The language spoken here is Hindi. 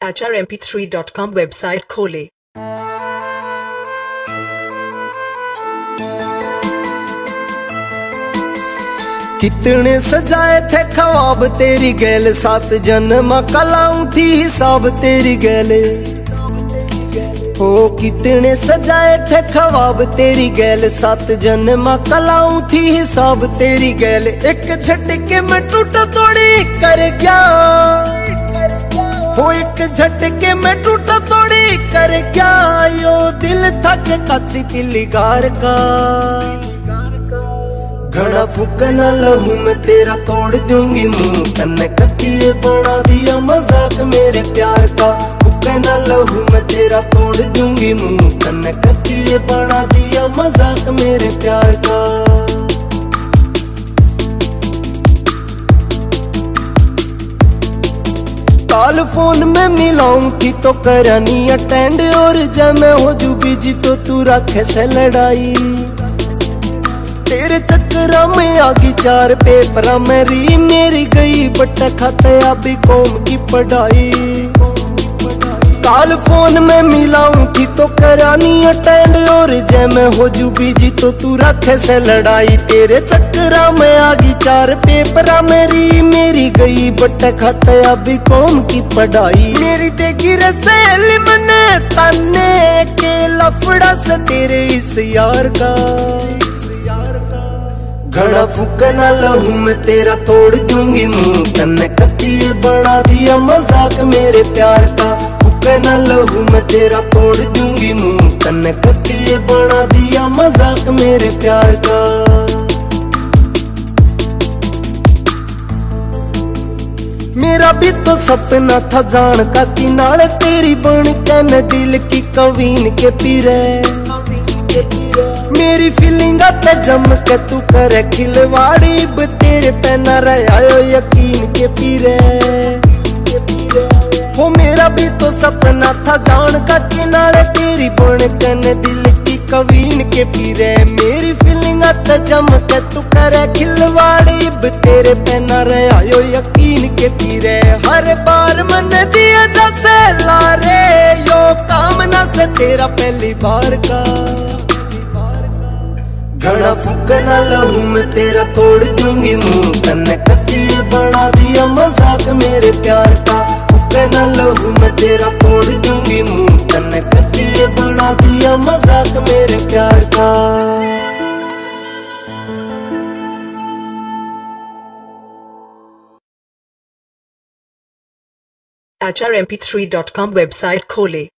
HRMP3.com वेबसाइट खोलें। कितने सजाए थे ख्वाब तेरी गैल, 7 जन्म कलाऊं थी हिसाब तेरी गैले। हो कितने सजाए थे ख्वाब तेरी गैल, 7 जन्म कलाऊं थी हिसाब तेरी गैल। एक झटके में टूटा तोड़ी कर गया, हो एक झटके में टूटा तोड़ी कर गया। यो दिल थक कच्ची पिलीगार का, घड़ा फूकना लहू मैं तेरा तोड़ दूंगी मुंह। तन्ने कत्ती बना दिया मजाक मेरे प्यार का, फूकना लहू मैं तेरा तोड़ दूंगी मुंह। तन्ने कत्ती बना दिया मजाक मेरे प्यार का। काल फोन में मिलाऊं थी तो करा नहीं अटेंड, और जब मैं हो जू बिजी तो तू रखे से लड़ाई। तेरे चक्करा में आगी 4 पेपरा मेरी मेरी गई बट खाते अभी कौम की पढ़ाई। काल फोन में मिलाऊं थी तो करानी अटेंड, और जय मैं हो जू बिजी तो तू रखे से लड़ाई। तेरे चक्करा में आगी 4 पेपरा मेरी गई बट खाते अभी कौम की पढ़ाई। मेरी देखी रसेली मने तन्ने के लफड़ा से तेरे इस यार का, घड़ा फूकना लहू मैं तेरा तोड़ दूंगी मुंह। तन्ने कत्ती बना दिया मजाक मेरे प्यार का, फूकना लहू मैं तेरा तोड़ दूंगी मुंह। तन्ने कत्ती बना दिया मजाक मेरे प्यार का। मेरा भी तो सपना था जान का किनारे, तेरी बन के न दिल की कवीन के पीरे। मेरी फीलिंग आते जम के तू करे खिलवाड़ी, तेरे पे न रहा यकीन के पीरे। हो मेरा भी तो सपना था जान का किनारे, तेरी बन के न दिल की कवीन के पीरे। मेरी फीलिंग आते जम के तू करे खिलवाड़ी, तेरे पे न रहा यकीन के पीरे। हर बार मन दिया जैसे लारे, यो कामना से तेरा पहली बार का, घड़ा फूकना लहू मैं तेरा तोड़ दूंगी मुंह। तन्ने कत्ती बना दिया मजाक मेरे प्यार का, फूकना लहू मैं तेरा तोड़ दूंगी मुंह। तन्ने कत्ती बना दिया मजाक मेरे प्यार का। HRMP3.com वेबसाइट खोलें।